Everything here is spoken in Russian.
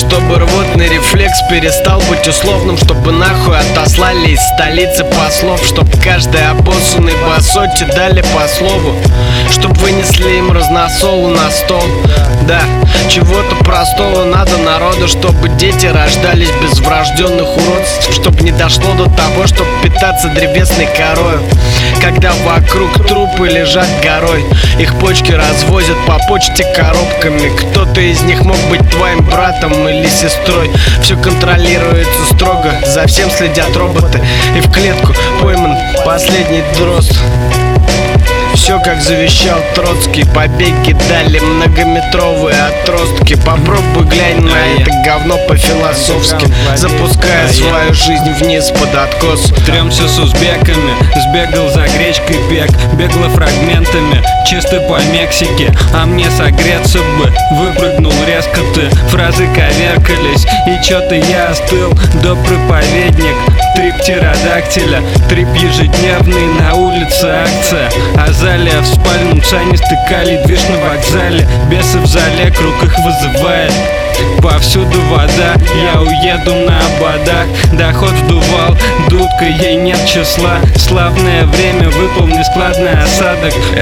Чтобы рвотный рефлекс перестал быть условным, чтобы нахуй отослали из столицы послов, чтоб каждый обоссанный басоте дали по слову, чтоб вынесли им разносолу на стол. Да, чего-то простого надо народу, чтобы дети рождались без врожденных уродств, чтоб не дошло до того, чтоб питаться древесной корою. Когда вокруг трупы лежат горой, их почки развозят по почте коробками. Кто-то из них мог быть твоим братом или сестрой. Все контролируется строго, за всем следят роботы. И в клетку пойман последний дрозд. Все как завещал Троцкий. Побеги дали многометровые отростки. Попробуй глянь на это говно по-философски, запуская свою жизнь вниз под откос. Тремся с узбеками, сбегал за гречкой бег, бегло фрагментами, чисто по Мексике. А мне согреться бы, выпрыгнул резко ты. Фразы коверкались, и чё-то я остыл. До проповедник, трип птеродактиля, трип ежедневный, на улице акция. Азалия в спальном сане стыкали, движ на вокзале. Бесы в зале, круг их вызывает. Повсюду вода, я уеду на ободах. Доход вдувал, дудка, ей нет числа. Славное время, выполни складный осадок.